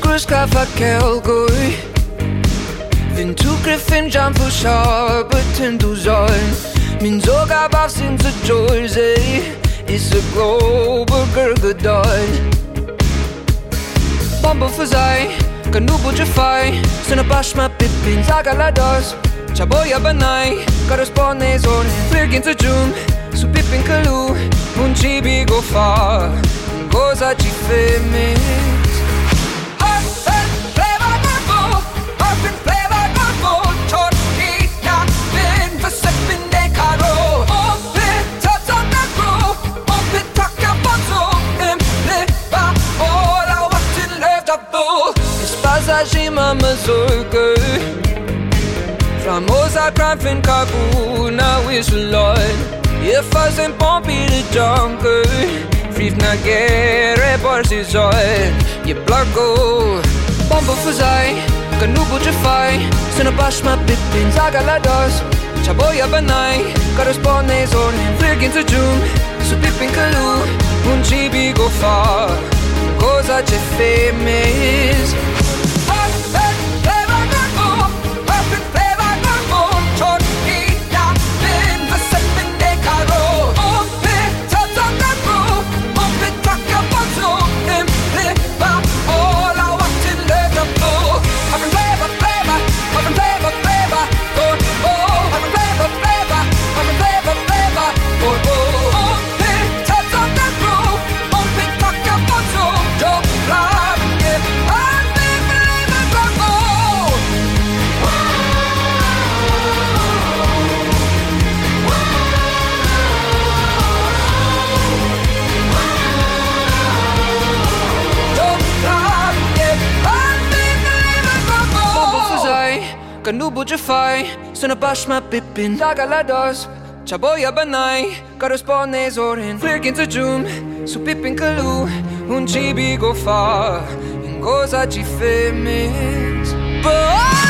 ska verkelgoi Wenn du griffin jam fu sharpetin du sollen Min sogar was in the Jersey Is a global gurgudon Bombo for sei Kanubu Jafai Suna bashma pipin Zagalados Chaboya banai Corresponde zone Flirgin to June Su pipin kalu Munchibi go far Goza ci femis Zima mazurke Famosa crime fin Kabul na wisulon If I sent Pompey the junker Frief na gere borsi zoy Je blargo Bombo fuzai Kanubu Jafai Suna bashma pipin Zagalados Chaboya banai Corresponde zone Flirgin to June Su pipin kalu Munchibi go far Goza ce femis Kanubu Jafai Suna bashma pipin Zagalados Chaboya banai Corresponde zorin Flirgin to June Su pipin kalu Munchibi go far Goza ci femis